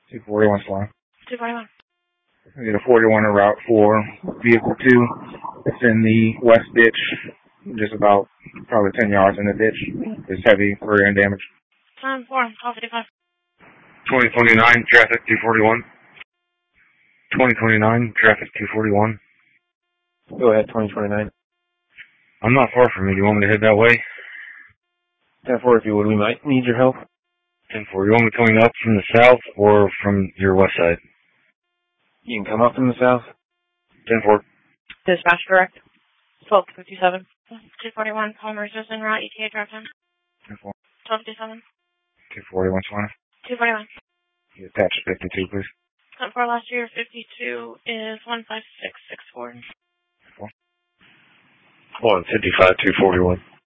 241 Swan. 241. We get a 41 en route for vehicle 2. It's in the west ditch, just about probably 10 yards in the ditch. It's heavy rear end damage. 10-4, 1255. 2029, traffic 241. 2029, traffic 241. Go ahead, 2029. I'm not far from you. Do you want me to head that way? 10-4, if you would, we might need your help. 10-4. You want me coming up from the south or from your west side? You can come up from the south. 10-4. Dispatch direct. 1257. 241, Palmer's is en route, ETA drive time. 10-4. 1257. 241 Swan. 241. You attach 52, please. 10-4 last year, 52 is 15664. 155, 241.